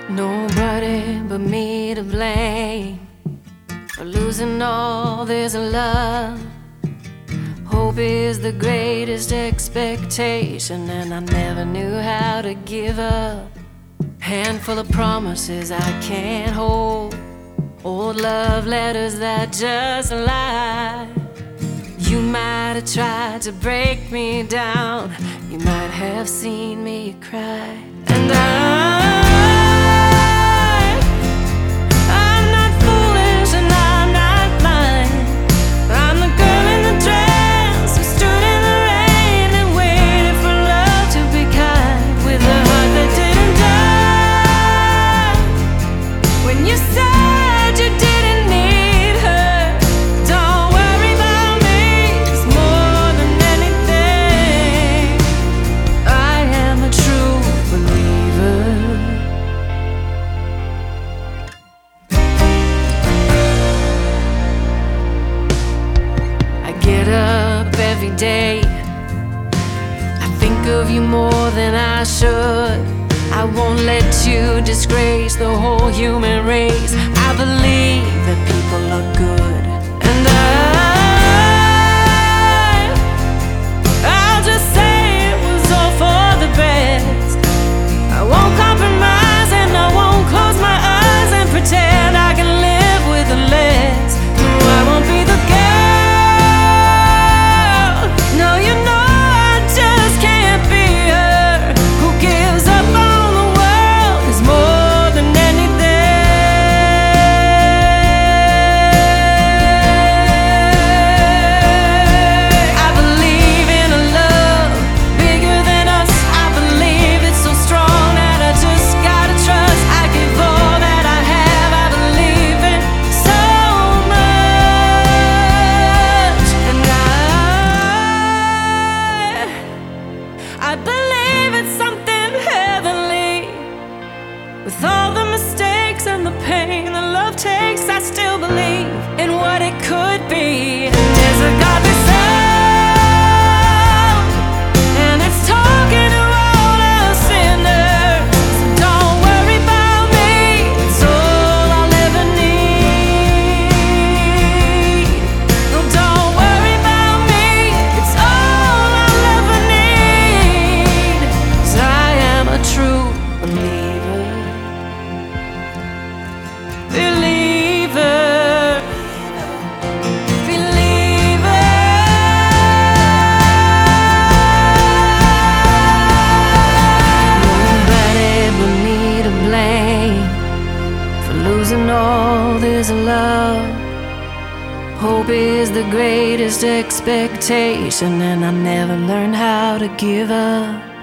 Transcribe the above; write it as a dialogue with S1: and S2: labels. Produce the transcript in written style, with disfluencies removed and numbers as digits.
S1: Nobody but me to blame for losing all this love. Hope is the greatest expectation, and I never knew how to give up. Handful of promises I can't hold, old love letters that just lie. You might have tried to break me down, you might have seen me cry. And I'm not foolish and I'm not blind. I'm the girl in the dress who stood in the rain and waited for love to be kind, with a heart that didn't die. When you said you didn't need her, don't worry about me, 'cause more than anything, I am a true believer. I get up every day, I think of you more than I should. I won't let you disgrace the whole human race. I believe that people are good, and I'll just say it was all for the best. I won't compromise and I won't close my eyes and pretend I can live with the less. No, I won't be the girl. No, you know I just can't be her who gives up on the world is more than anything. I believe in a love bigger than us. I believe it's so strong that I just gotta trust. I give all that I have. I believe in so much, and I believe it's something heavenly. With all the mistakes and the pain that love takes, I still believe in what it could be. And there's a godly sound, and it's talking to all us sinners. So don't worry about me, it's all I'll ever need. No, don't worry about me, it's all I'll ever need. 'Cause I am a true believer. Believer, believer. Nobody but me to blame for losing all this love. Hope is the greatest expectation, and I never learned how to give up.